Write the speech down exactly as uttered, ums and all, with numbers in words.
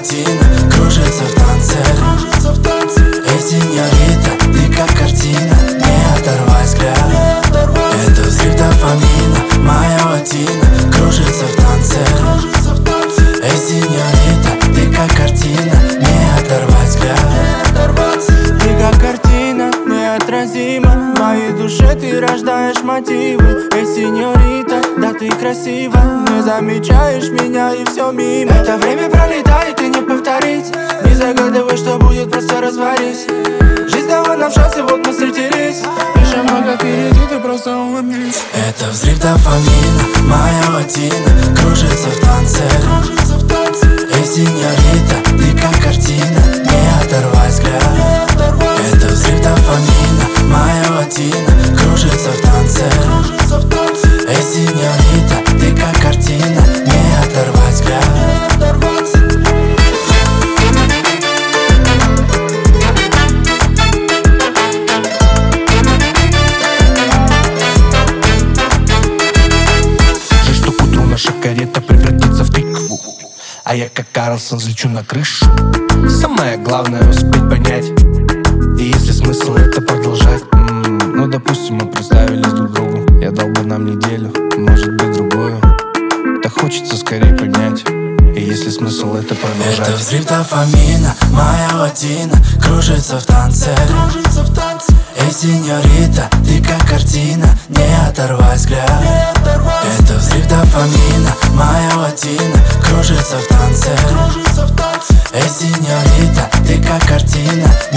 латино кружится в танце. Эй, сеньорита, ты как картина, не оторвай взгляд. Это взрыв дофамина, моя латина кружится в танце. Эй, сеньорита, ты как картина, не оторвай взгляд. Ты как картина, неотразима, в моей душе ты рождаешь мотивы. Эй, сеньорита, да ты красива, не замечаешь меня и все мимо. Это время пролетает и не повторить, не загадывай, что будет, просто развались. Жизнь дала нам шанс, и вот мы встретились. Еще много впереди, ты просто улыбнись. Это взрыв дофамина, моя латина кружится в танце. Эй, сеньорита, ты как картина, не оторвай взгляд. Это взрыв дофамина, моя латина кружится в танце. Эй, сеньорита, ты как картина, не оторвай взгляд. Карета превратится в тыкву, а я как Карлсон взлечу на крышу. Самое главное успеть понять, и если смысл это продолжать. м-м, Ну допустим, мы представились друг другу, я дал бы нам неделю, может быть другую. Так хочется скорее понять, и если смысл это продолжать. Это взрыв дофамина, моя латина кружится в танце. Эй, сеньорита, ты как картина, не оторвай взгляд. Это взрыв дофамина, моя латина кружится в танце. Эй, сеньорита, ты как картина,